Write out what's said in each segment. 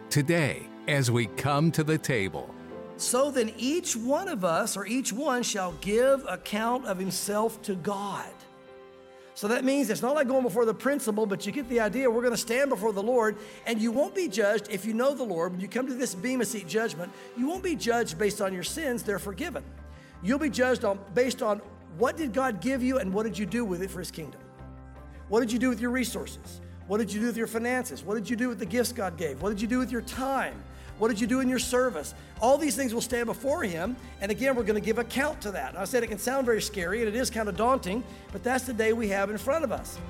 today as we come to the table. So then each one of us, or each one, shall give account of himself to God. So that means it's not like going before the principal, but you get the idea. We're going to stand before the Lord, and you won't be judged if you know the Lord. When you come to this Bema Seat judgment, you won't be judged based on your sins. They're forgiven. You'll be judged based on what did God give you and what did you do with it for his kingdom. What did you do with your resources? What did you do with your finances? What did you do with the gifts God gave? What did you do with your time? What did you do in your service? All these things will stand before him. And again, we're going to give account to that. And I said it can sound very scary, and it is kind of daunting, but that's the day we have in front of us.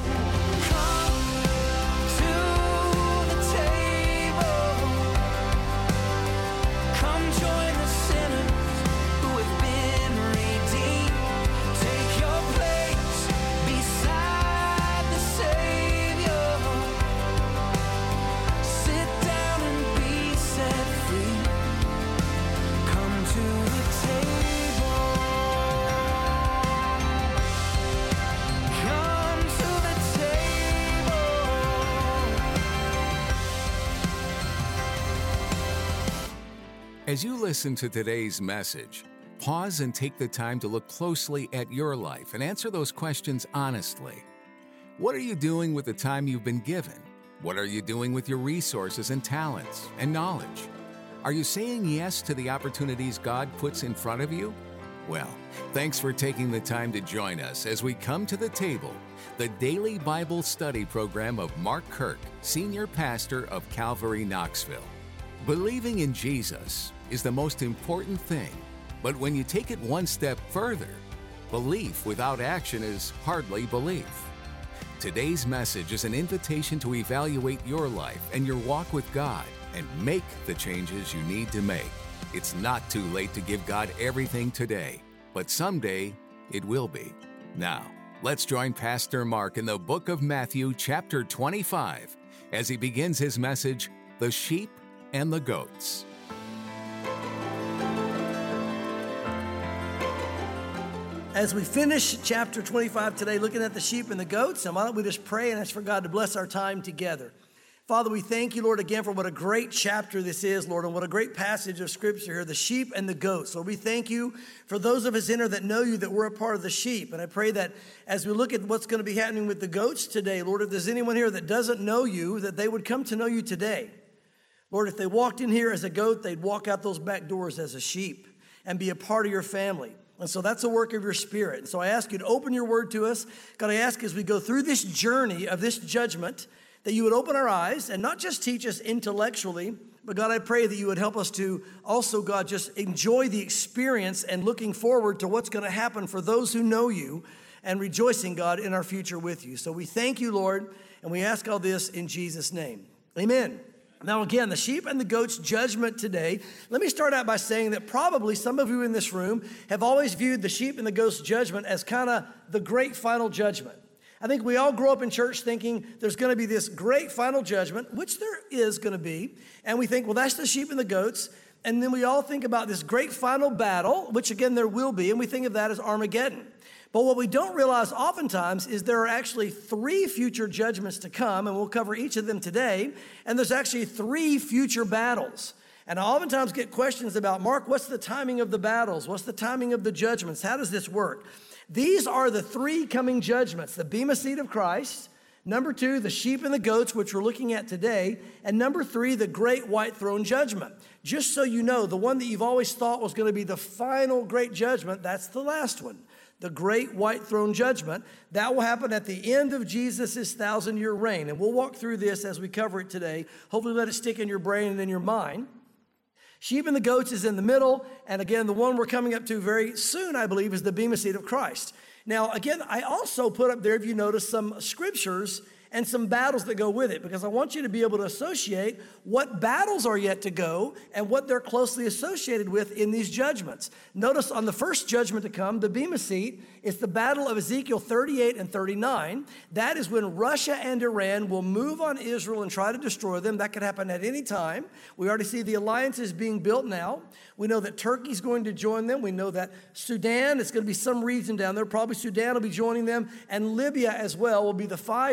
As you listen to today's message, pause and take the time to look closely at your life and answer those questions honestly. What are you doing with the time you've been given? What are you doing with your resources and talents and knowledge? Are you saying yes to the opportunities God puts in front of you? Well, thanks for taking the time to join us as we come to the table, the daily Bible study program of Mark Kirk, Senior Pastor of Calvary Knoxville. Believing in Jesus is the most important thing, but when you take it one step further, belief without action is hardly belief. Today's message is an invitation to evaluate your life and your walk with God and make the changes you need to make. It's not too late to give God everything today, but someday it will be. Now, let's join Pastor Mark in the book of Matthew, chapter 25, as he begins his message, The Sheep and the Goats. As we finish chapter 25 today, looking at the sheep and the goats, and why don't we just pray and ask for God to bless our time together. Father, we thank you, Lord, again for what a great chapter this is, Lord, and what a great passage of Scripture here, the sheep and the goats. Lord, we thank you for those of us in here that know you, that we're a part of the sheep. And I pray that as we look at what's going to be happening with the goats today, Lord, if there's anyone here that doesn't know you, that they would come to know you today. Lord, if they walked in here as a goat, they'd walk out those back doors as a sheep and be a part of your family. And so that's a work of your Spirit. And so I ask you to open your word to us. God, I ask as we go through this journey of this judgment, that you would open our eyes and not just teach us intellectually, but God, I pray that you would help us to also, God, just enjoy the experience and looking forward to what's going to happen for those who know you and rejoicing, God, in our future with you. So we thank you, Lord, and we ask all this in Jesus' name. Amen. Now, again, the sheep and the goats judgment today. Let me start out by saying that probably some of you in this room have always viewed the sheep and the goats judgment as kind of the great final judgment. I think we all grow up in church thinking there's going to be this great final judgment, which there is going to be. And we think, well, that's the sheep and the goats. And then we all think about this great final battle, which again, there will be. And we think of that as Armageddon. But what we don't realize oftentimes is there are actually 3 future judgments to come, and we'll cover each of them today. And there's actually 3 future battles. And I oftentimes get questions about, Mark, what's the timing of the battles? What's the timing of the judgments? How does this work? These are the 3 coming judgments: the Bema Seat of Christ, number 2, the sheep and the goats, which we're looking at today, and number 3, the great white throne judgment. Just so you know, the one that you've always thought was going to be the final great judgment, that's the last one. The great white throne judgment, that will happen at the end of Jesus' 1,000-year reign. And we'll walk through this as we cover it today. Hopefully let it stick in your brain and in your mind. Sheep and the goats is in the middle. And again, the one we're coming up to very soon, I believe, is the Bema Seat of Christ. Now, again, I also put up there, if you notice, some scriptures and some battles that go with it, because I want you to be able to associate what battles are yet to go and what they're closely associated with in these judgments. Notice on the first judgment to come, the Bema Seat, it's the battle of Ezekiel 38 and 39. That is when Russia and Iran will move on Israel and try to destroy them. That could happen at any time. We already see the alliances being built now. We know that Turkey's going to join them. We know that Sudan, it's going to be some region down there. Probably Sudan will be joining them, and Libya as well will be the 5 main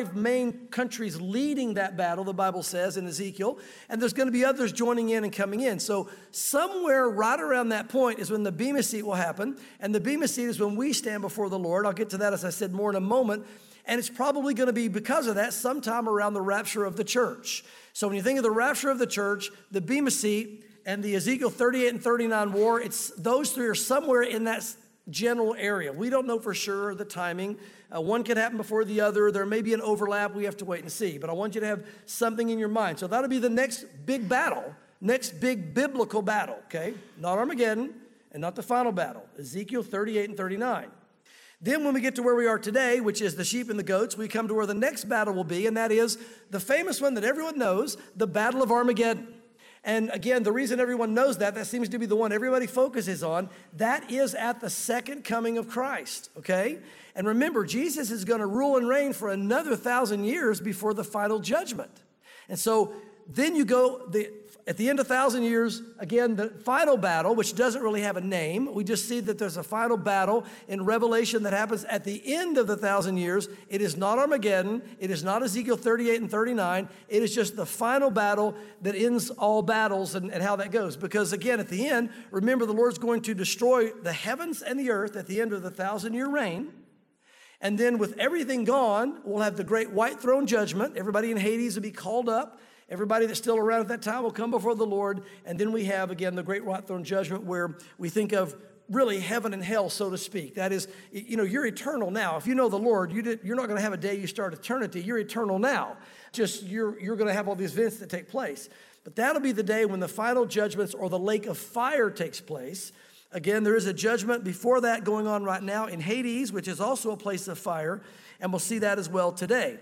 main countries leading that battle, the Bible says in Ezekiel, and there's going to be others joining in and coming in. So somewhere right around that point is when the Bema Seat will happen, and the Bema Seat is when we stand before the Lord. I'll get to that, as I said, more in a moment, and it's probably going to be because of that sometime around the rapture of the church. So when you think of the rapture of the church, the Bema Seat, and the Ezekiel 38 and 39 war, those three are somewhere in that general area. We don't know for sure the timing. One could happen before the other. There may be an overlap. We have to wait and see. But I want you to have something in your mind. So that'll be the next big battle, next big biblical battle, okay? Not Armageddon and not the final battle. Ezekiel 38 and 39. Then when we get to where we are today, which is the sheep and the goats, we come to where the next battle will be, and that is the famous one that everyone knows, the Battle of Armageddon. And again, the reason everyone knows that seems to be the one everybody focuses on, that is at the second coming of Christ, okay? And remember, Jesus is going to rule and reign for another 1,000 years before the final judgment. And so then you go, at the end of 1,000 years, again, the final battle, which doesn't really have a name. We just see that there's a final battle in Revelation that happens at the end of the 1,000 years. It is not Armageddon. It is not Ezekiel 38 and 39. It is just the final battle that ends all battles and how that goes. Because again, at the end, remember the Lord's going to destroy the heavens and the earth at the end of the 1,000-year reign. And then with everything gone, we'll have the great white throne judgment. Everybody in Hades will be called up. Everybody that's still around at that time will come before the Lord. And then we have, again, the great white throne judgment where we think of really heaven and hell, so to speak. That is, you're eternal now. If you know the Lord, you're not going to have a day you start eternity. You're eternal now. Just you're going to have all these events that take place. But that'll be the day when the final judgments or the lake of fire takes place. Again, there is a judgment before that going on right now in Hades, which is also a place of fire. And we'll see that as well today.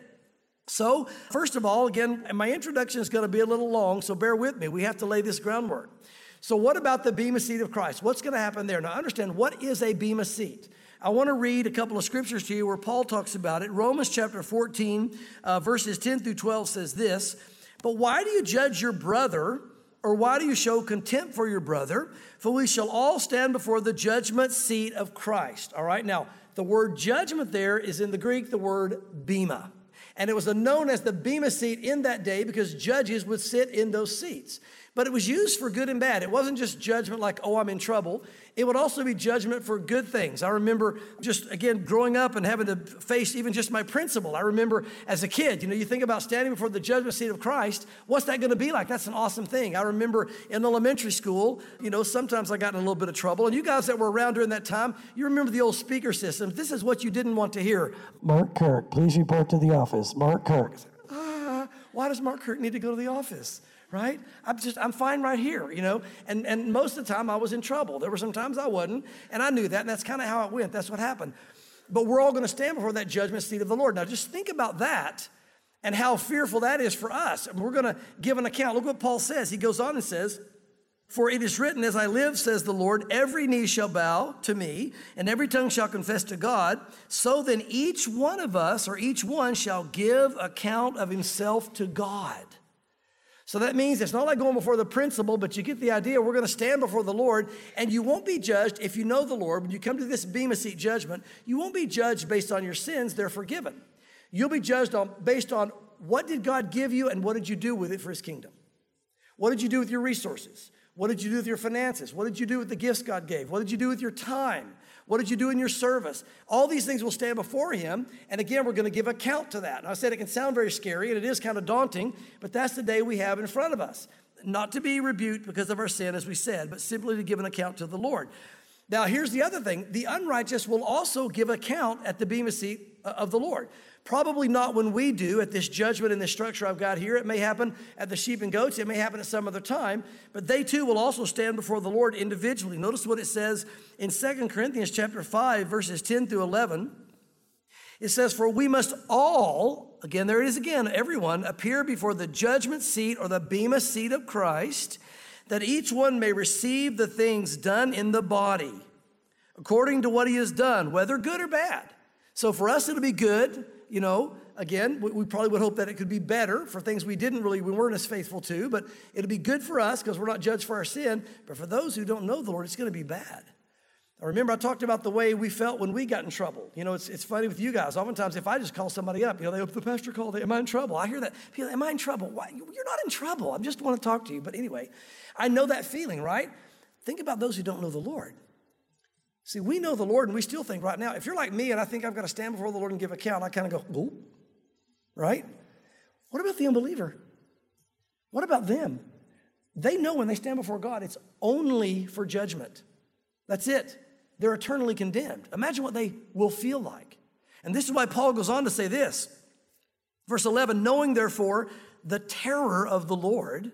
So, first of all, again, my introduction is going to be a little long, so bear with me. We have to lay this groundwork. So what about the Bema Seat of Christ? What's going to happen there? Now, understand, what is a Bema Seat? I want to read a couple of scriptures to you where Paul talks about it. Romans chapter 14, verses 10 through 12 says this, "But why do you judge your brother, or why do you show contempt for your brother? For we shall all stand before the judgment seat of Christ." All right, now, the word judgment there is in the Greek, the word bema. And it was known as the Bema Seat in that day because judges would sit in those seats. But it was used for good and bad. It wasn't just judgment like, oh, I'm in trouble. It would also be judgment for good things. I remember just, again, growing up and having to face even just my principal. I remember as a kid, you think about standing before the judgment seat of Christ. What's that going to be like? That's an awesome thing. I remember in elementary school, sometimes I got in a little bit of trouble. And you guys that were around during that time, you remember the old speaker systems. This is what you didn't want to hear. "Mark Kirk, please report to the office. Mark Kirk." Why does Mark Kirk need to go to the office? Right? I'm fine right here, And most of the time I was in trouble. There were some times I wasn't, and I knew that, and that's kind of how it went. That's what happened. But we're all going to stand before that judgment seat of the Lord. Now, just think about that and how fearful that is for us. And we're going to give an account. Look what Paul says. He goes on and says, "For it is written, as I live, says the Lord, every knee shall bow to me, and every tongue shall confess to God. So then each one of us, or each one, shall give account of himself to God." So that means it's not like going before the principal, but you get the idea. We're going to stand before the Lord, and you won't be judged if you know the Lord. When you come to this Bema Seat judgment, you won't be judged based on your sins. They're forgiven. You'll be judged based on what did God give you and what did you do with it for his kingdom. What did you do with your resources? What did you do with your finances? What did you do with the gifts God gave? What did you do with your time? What did you do in your service? All these things will stand before him. And again, we're going to give account to that. And I said it can sound very scary, and it is kind of daunting, but that's the day we have in front of us. Not to be rebuked because of our sin, as we said, but simply to give an account to the Lord. Now, here's the other thing. The unrighteous will also give account at the Bema Seat of the Lord. Probably not when we do at this judgment in this structure I've got here. It may happen at the sheep and goats. It may happen at some other time. But they too will also stand before the Lord individually. Notice what it says in 2 Corinthians chapter 5, verses 10 through 11. It says, "For we must all," again, there it is again, everyone, "appear before the judgment seat or the Bema Seat of Christ, that each one may receive the things done in the body, according to what he has done, whether good or bad." So for us, it'll be good. Again, we probably would hope that it could be better for things we weren't as faithful to, but it'll be good for us because we're not judged for our sin. But for those who don't know the Lord, it's going to be bad. I remember I talked about the way we felt when we got in trouble. You know, it's funny with you guys. Oftentimes, if I just call somebody up, you know, they go, the pastor called, am I in trouble? I hear that. People, am I in trouble? Why? You're not in trouble. I just want to talk to you. But anyway, I know that feeling, right? Think about those who don't know the Lord. See, we know the Lord, and we still think right now, if you're like me and I think I've got to stand before the Lord and give account, I kind of go, oh, right? What about the unbeliever? What about them? They know when they stand before God, it's only for judgment. That's it. They're eternally condemned. Imagine what they will feel like. And this is why Paul goes on to say this. Verse 11, knowing therefore the terror of the Lord,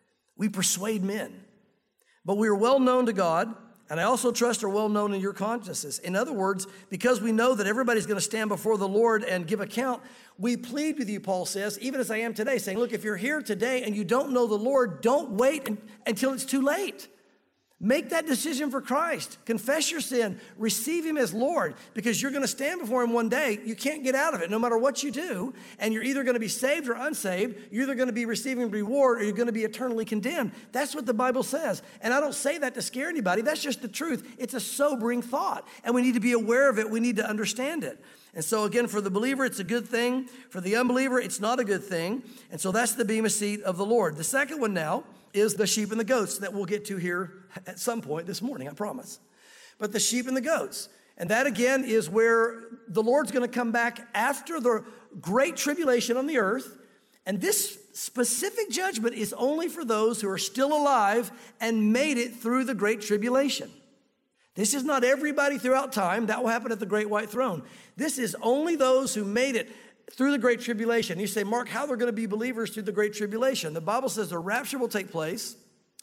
we persuade men. But we are well known to God, and I also trust are well known in your consciences. In other words, because we know that everybody's going to stand before the Lord and give account, we plead with you, Paul says, even as I am today, saying, look, if you're here today and you don't know the Lord, don't wait until it's too late. Make that decision for Christ. Confess your sin. Receive him as Lord, because you're going to stand before him one day. You can't get out of it no matter what you do, and you're either going to be saved or unsaved. You're either going to be receiving reward or you're going to be eternally condemned. That's what the Bible says. And I don't say that to scare anybody. That's just the truth. It's a sobering thought, and we need to be aware of it. We need to understand it. And so again, for the believer, it's a good thing. For the unbeliever, it's not a good thing. And so that's the bema seat of the Lord. The second one now is the sheep and the goats that we'll get to here at some point this morning, I promise. But the sheep and the goats. And that again is where the Lord's going to come back after the great tribulation on the earth. And this specific judgment is only for those who are still alive and made it through the great tribulation. This is not everybody throughout time. That will happen at the great white throne. This is only those who made it through the great tribulation. You say, Mark, how they're going to be believers through the great tribulation? The Bible says the rapture will take place.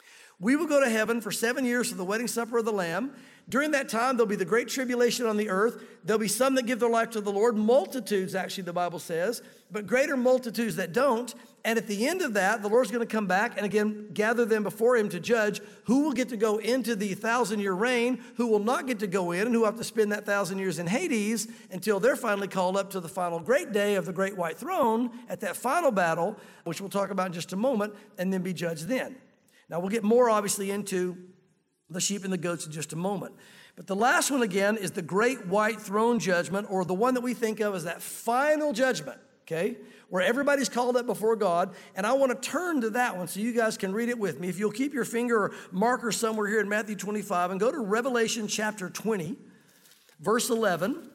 We will go to heaven for 7 years for the wedding supper of the Lamb. During that time, there'll be the great tribulation on the earth. There'll be some that give their life to the Lord, multitudes, actually, the Bible says, but greater multitudes that don't. And at the end of that, the Lord's going to come back and again gather them before him to judge who will get to go into the 1,000-year reign, who will not get to go in, and who have to spend that 1,000 years in Hades until they're finally called up to the final great day of the great white throne at that final battle, which we'll talk about in just a moment, and then be judged then. Now, we'll get more, obviously, into the sheep and the goats in just a moment. But the last one, again, is the great white throne judgment, or the one that we think of as that final judgment, okay, where everybody's called up before God. And I want to turn to that one so you guys can read it with me. If you'll keep your finger or marker somewhere here in Matthew 25 and go to Revelation chapter 20, verse 11.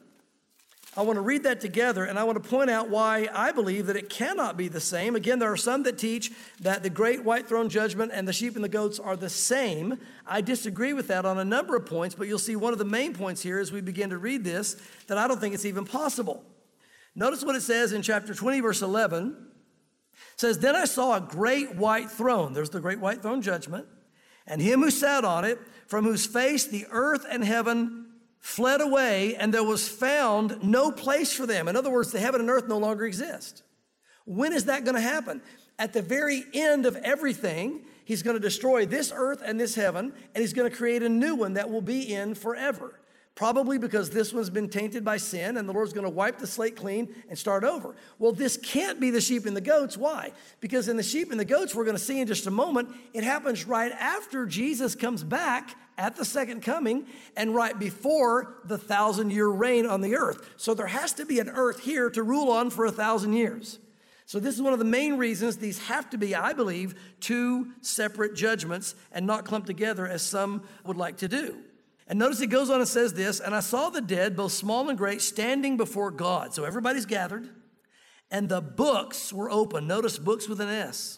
I want to read that together, and I want to point out why I believe that it cannot be the same. Again, there are some that teach that the great white throne judgment and the sheep and the goats are the same. I disagree with that on a number of points, but you'll see one of the main points here as we begin to read this, that I don't think it's even possible. Notice what it says in chapter 20, verse 11. It says, then I saw a great white throne. There's the great white throne judgment. And him who sat on it, from whose face the earth and heaven fled away, and there was found no place for them. In other words, the heaven and earth no longer exist. When is that going to happen? At the very end of everything, he's going to destroy this earth and this heaven, and he's going to create a new one that will be in forever. Probably because this one's been tainted by sin, and the Lord's going to wipe the slate clean and start over. Well, this can't be the sheep and the goats. Why? Because in the sheep and the goats, we're going to see in just a moment, it happens right after Jesus comes back at the second coming and right before the 1,000-year reign on the earth. So there has to be an earth here to rule on for 1,000 years. So this is one of the main reasons these have to be, I believe, two separate judgments and not clumped together as some would like to do. And notice it goes on and says this, and I saw the dead, both small and great, standing before God. So everybody's gathered, and the books were open. Notice books with an S.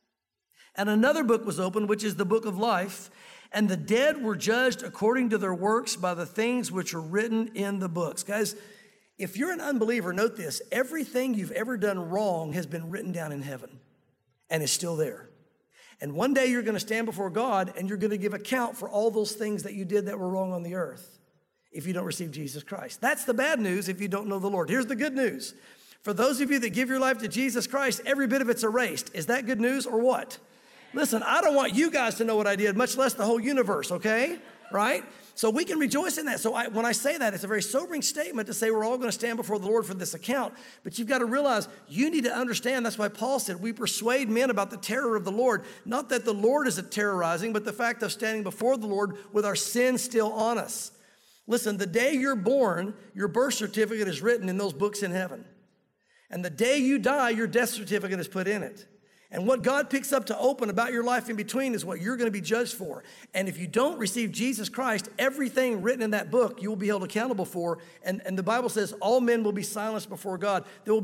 And another book was opened, which is the book of life. And the dead were judged according to their works by the things which are written in the books. Guys, if you're an unbeliever, note this. Everything you've ever done wrong has been written down in heaven and is still there. And one day you're going to stand before God and you're going to give account for all those things that you did that were wrong on the earth if you don't receive Jesus Christ. That's the bad news if you don't know the Lord. Here's the good news. For those of you that give your life to Jesus Christ, every bit of it's erased. Is that good news or what? Listen, I don't want you guys to know what I did, much less the whole universe, okay? Right? So we can rejoice in that. So when I say that, it's a very sobering statement to say we're all going to stand before the Lord for this account. But you've got to realize, you need to understand, that's why Paul said, we persuade men about the terror of the Lord. Not that the Lord is terrorizing, but the fact of standing before the Lord with our sin still on us. Listen, the day you're born, your birth certificate is written in those books in heaven. And the day you die, your death certificate is put in it. And what God picks up to open about your life in between is what you're going to be judged for. And if you don't receive Jesus Christ, everything written in that book you will be held accountable for. And the Bible says all men will be silenced before God.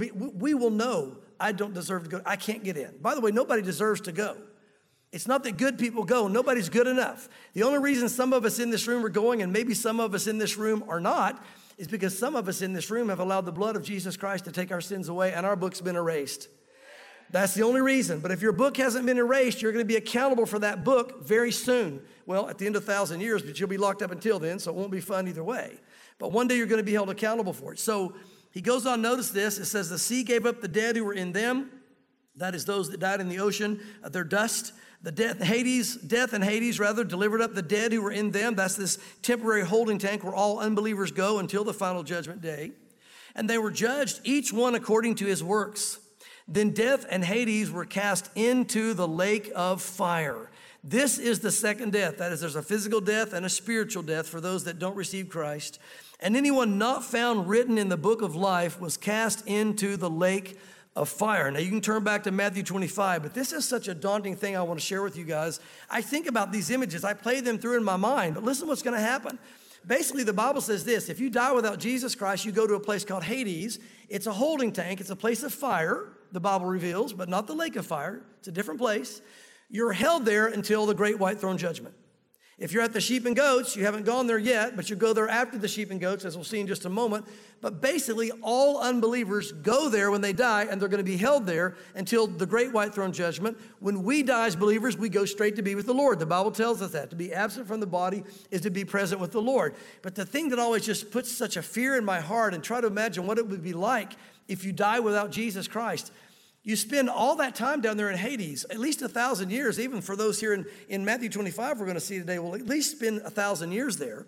We will know I don't deserve to go. I can't get in. By the way, nobody deserves to go. It's not that good people go. Nobody's good enough. The only reason some of us in this room are going, and maybe some of us in this room are not, is because some of us in this room have allowed the blood of Jesus Christ to take our sins away, and our book's been erased. That's the only reason. But if your book hasn't been erased, you're going to be accountable for that book very soon. Well, at the end of 1,000 years, but you'll be locked up until then, so it won't be fun either way. But one day you're going to be held accountable for it. So he goes on, notice this. It says, the sea gave up the dead who were in them. That is those that died in the ocean, their dust. Death and Hades delivered up the dead who were in them. That's this temporary holding tank where all unbelievers go until the final judgment day. And they were judged, each one according to his works. Then death and Hades were cast into the lake of fire. This is the second death. That is, there's a physical death and a spiritual death for those that don't receive Christ. And anyone not found written in the book of life was cast into the lake of fire. Now, you can turn back to Matthew 25, but this is such a daunting thing I want to share with you guys. I think about these images. I play them through in my mind, but listen what's going to happen. Basically, the Bible says this: if you die without Jesus Christ, you go to a place called Hades. It's a holding tank. It's a place of fire, the Bible reveals, but not the lake of fire. It's a different place. You're held there until the great white throne judgment. If you're at the sheep and goats, you haven't gone there yet, but you go there after the sheep and goats, as we'll see in just a moment. But basically, all unbelievers go there when they die, and they're going to be held there until the great white throne judgment. When we die as believers, we go straight to be with the Lord. The Bible tells us that. To be absent from the body is to be present with the Lord. But the thing that always just puts such a fear in my heart, and try to imagine what it would be like if you die without Jesus Christ. You spend all that time down there in Hades, at least 1,000 years. Even for those here in Matthew 25 we're going to see today, will at least spend 1,000 years there.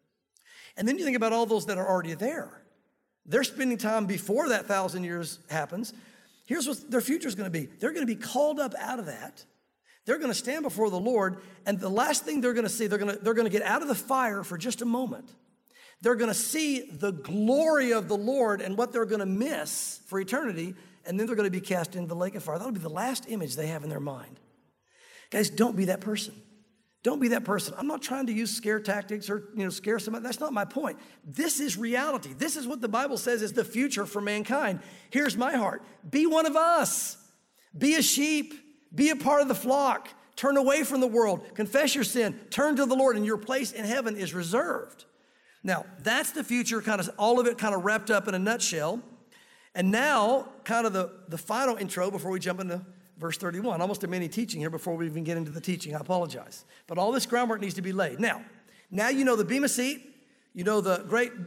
And then you think about all those that are already there. They're spending time before that 1,000 years happens. Here's what their future is going to be. They're going to be called up out of that. They're going to stand before the Lord, and the last thing they're going to see, they're going to get out of the fire for just a moment. They're going to see the glory of the Lord and what they're going to miss for eternity. And then they're going to be cast into the lake of fire. That'll be the last image they have in their mind. Guys, don't be that person. Don't be that person. I'm not trying to use scare tactics or, scare somebody. That's not my point. This is reality. This is what the Bible says is the future for mankind. Here's my heart. Be one of us. Be a sheep. Be a part of the flock. Turn away from the world. Confess your sin. Turn to the Lord, and your place in heaven is reserved. Now, that's the future, all of it wrapped up in a nutshell. And now, the final intro before we jump into verse 31. Almost a mini teaching here before we even get into the teaching. I apologize. But all this groundwork needs to be laid. Now you know the Bema seat. You know the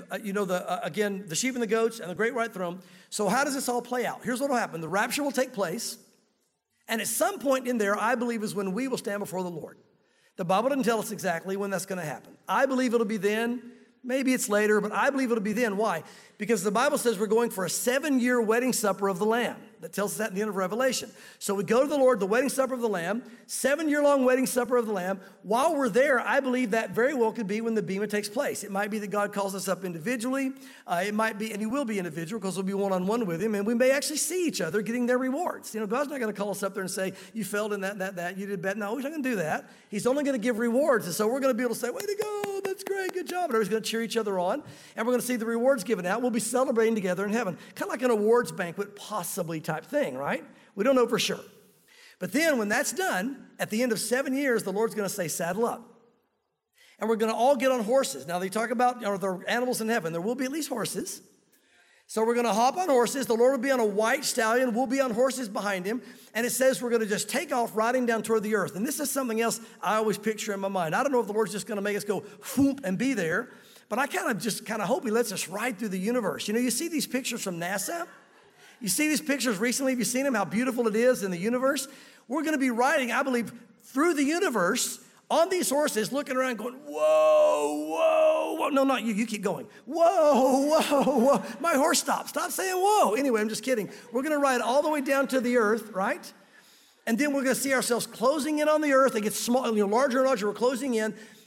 the sheep and the goats and the great white throne. So how does this all play out? Here's what will happen. The rapture will take place. And at some point in there, I believe, is when we will stand before the Lord. The Bible doesn't tell us exactly when that's going to happen. I believe it'll be then. Maybe it's later, but I believe it'll be then. Why? Because the Bible says we're going for a 7-year wedding supper of the Lamb. That tells us that in the end of Revelation. So we go to the Lord, the wedding supper of the Lamb, 7-year-long wedding supper of the Lamb. While we're there, I believe that very well could be when the Bema takes place. It might be that God calls us up individually. It might be, and he will be individual because we'll be one-on-one with him, and we may actually see each other getting their rewards. God's not going to call us up there and say, you failed in that, you did bad. No, he's not going to do that. He's only going to give rewards. And so we're going to be able to say, way to go, that's great, good job. And everybody's going to cheer each other on, and we're going to see the rewards given out. We'll be celebrating together in heaven. Kind of like an awards banquet, possibly type thing, right? We don't know for sure. But then when that's done, at the end of 7 years, the Lord's going to say, saddle up. And we're going to all get on horses. Now, they talk about the animals in heaven. There will be at least horses. So we're going to hop on horses. The Lord will be on a white stallion. We'll be on horses behind him. And it says we're going to just take off riding down toward the earth. And this is something else I always picture in my mind. I don't know if the Lord's just going to make us go whoop and be there. But I kind of hope he lets us ride through the universe. You see these pictures from NASA? You see these pictures recently? Have you seen them? How beautiful it is in the universe? We're going to be riding, I believe, through the universe on these horses, looking around going, whoa, whoa, whoa. No, not you. You keep going. Whoa, whoa, whoa. My horse stopped. Stop saying whoa. Anyway, I'm just kidding. We're going to ride all the way down to the earth, right? And then we're going to see ourselves closing in on the earth. It gets small, larger and larger. We're closing in.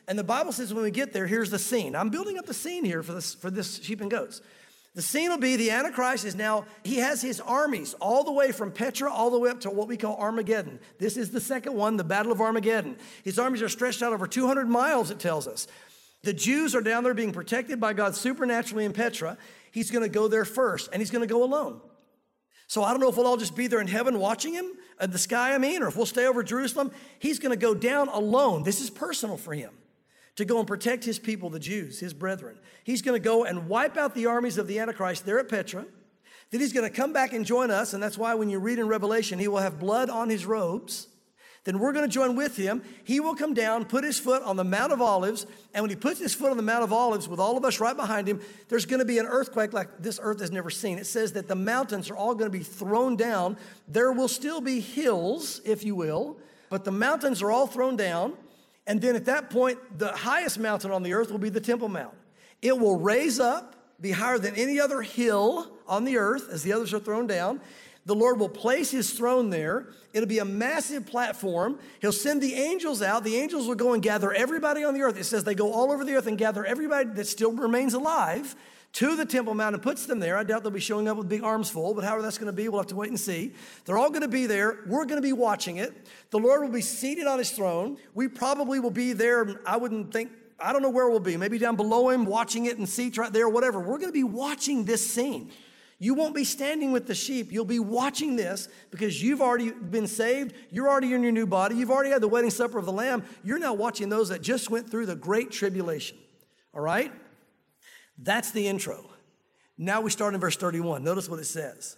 And the Bible says when we get there, here's the scene. I'm building up the scene here for this sheep and goats. The scene will be the Antichrist is now, he has his armies all the way from Petra all the way up to what we call Armageddon. This is the second one, the Battle of Armageddon. His armies are stretched out over 200 miles, it tells us. The Jews are down there being protected by God supernaturally in Petra. He's going to go there first, and he's going to go alone. So I don't know if we'll all just be there in heaven watching him, in the sky, or if we'll stay over Jerusalem. He's going to go down alone. This is personal for him, to go and protect his people, the Jews, his brethren. He's going to go and wipe out the armies of the Antichrist there at Petra. Then he's going to come back and join us, and that's why when you read in Revelation, he will have blood on his robes. Then we're going to join with him. He will come down, put his foot on the Mount of Olives, and when he puts his foot on the Mount of Olives with all of us right behind him, there's going to be an earthquake like this earth has never seen. It says that the mountains are all going to be thrown down. There will still be hills, if you will, but the mountains are all thrown down. And then at that point, the highest mountain on the earth will be the Temple Mount. It will raise up, be higher than any other hill on the earth as the others are thrown down. The Lord will place his throne there. It'll be a massive platform. He'll send the angels out. The angels will go and gather everybody on the earth. It says they go all over the earth and gather everybody that still remains alive to the Temple Mount and puts them there. I doubt they'll be showing up with big arms full, but however that's going to be, we'll have to wait and see. They're all going to be there. We're going to be watching it. The Lord will be seated on his throne. We probably will be there. I don't know where we'll be. Maybe down below him, watching it in seats right there, whatever. We're going to be watching this scene. You won't be standing with the sheep. You'll be watching this because you've already been saved. You're already in your new body. You've already had the wedding supper of the Lamb. You're now watching those that just went through the great tribulation. All right? That's the intro. Now we start in verse 31. Notice what it says.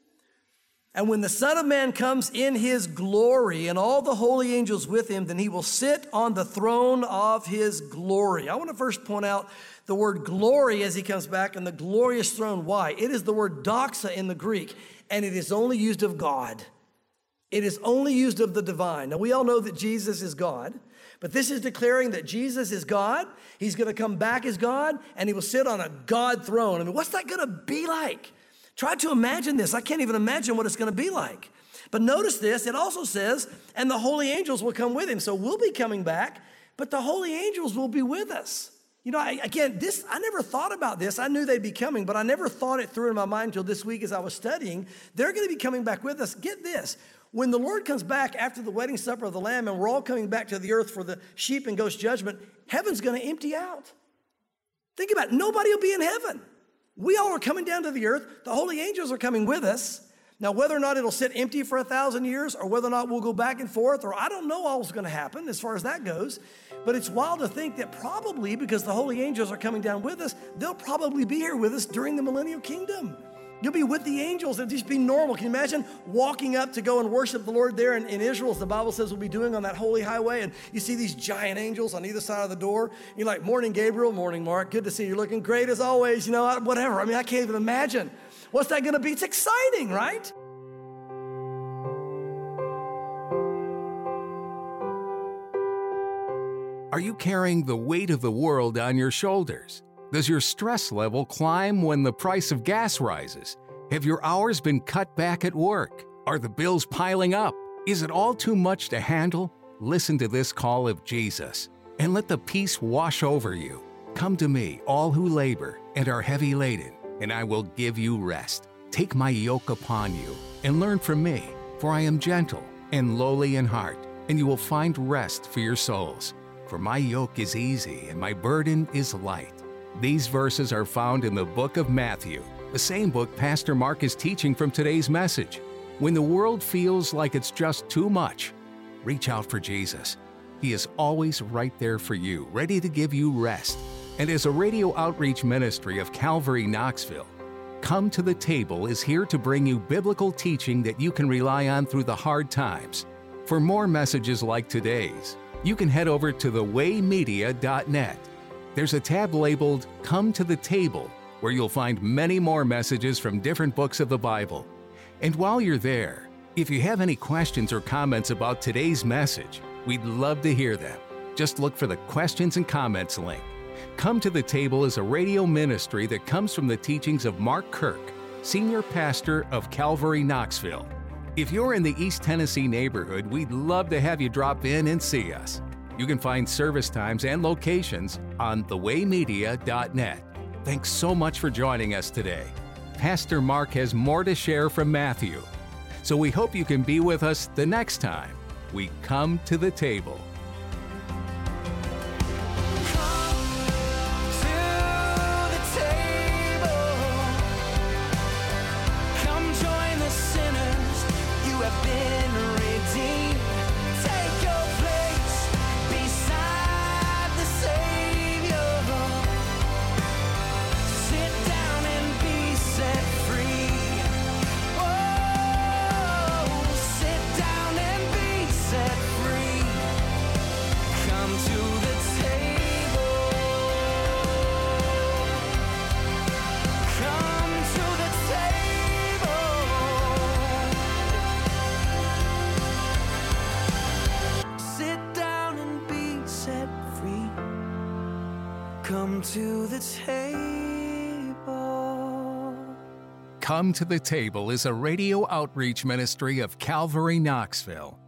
And when the Son of Man comes in his glory and all the holy angels with him, then he will sit on the throne of his glory. I want to first point out the word glory as he comes back and the glorious throne. Why? It is the word doxa in the Greek, and it is only used of God. It is only used of the divine. Now, we all know that Jesus is God, but this is declaring that Jesus is God. He's going to come back as God, and he will sit on a God throne. I mean, what's that going to be like? Try to imagine this. I can't even imagine what it's going to be like. But notice this. It also says, and the holy angels will come with him. So we'll be coming back, but the holy angels will be with us. You know, I never thought about this. I knew they'd be coming, but I never thought it through in my mind until this week as I was studying. They're going to be coming back with us. Get this. When the Lord comes back after the wedding supper of the Lamb and we're all coming back to the earth for the sheep and goats judgment, heaven's going to empty out. Think about it. Nobody will be in heaven. We all are coming down to the earth. The holy angels are coming with us. Now, whether or not it'll sit empty for 1,000 years or whether or not we'll go back and forth, or I don't know all that's going to happen as far as that goes, but it's wild to think that probably because the holy angels are coming down with us, they'll probably be here with us during the millennial kingdom. You'll be with the angels. It'll just be normal. Can you imagine walking up to go and worship the Lord there in Israel, as the Bible says we'll be doing on that holy highway, and you see these giant angels on either side of the door. You're like, morning, Gabriel. Morning, Mark. Good to see you. You're looking great as always. You know, whatever. I mean, I can't even imagine. What's that going to be? It's exciting, right? Are you carrying the weight of the world on your shoulders? Does your stress level climb when the price of gas rises? Have your hours been cut back at work? Are the bills piling up? Is it all too much to handle? Listen to this call of Jesus and let the peace wash over you. Come to me, all who labor and are heavy laden, and I will give you rest. Take my yoke upon you and learn from me, for I am gentle and lowly in heart, and you will find rest for your souls. For my yoke is easy and my burden is light. These verses are found in the book of Matthew, the same book Pastor Mark is teaching from today's message. When the world feels like it's just too much, reach out for Jesus. He is always right there for you, ready to give you rest. And as a radio outreach ministry of Calvary Knoxville, Come to the Table is here to bring you biblical teaching that you can rely on through the hard times. For more messages like today's, you can head over to thewaymedia.net. There's a tab labeled Come to the Table, where you'll find many more messages from different books of the Bible. And while you're there, if you have any questions or comments about today's message, we'd love to hear them. Just look for the Questions and Comments link. Come to the Table is a radio ministry that comes from the teachings of Mark Kirk, Senior Pastor of Calvary Knoxville. If you're in the East Tennessee neighborhood, we'd love to have you drop in and see us. You can find service times and locations on thewaymedia.net. Thanks so much for joining us today. Pastor Mark has more to share from Matthew. So we hope you can be with us the next time we come to the table. Come to the table. Come to the Table is a radio outreach ministry of Calvary Knoxville.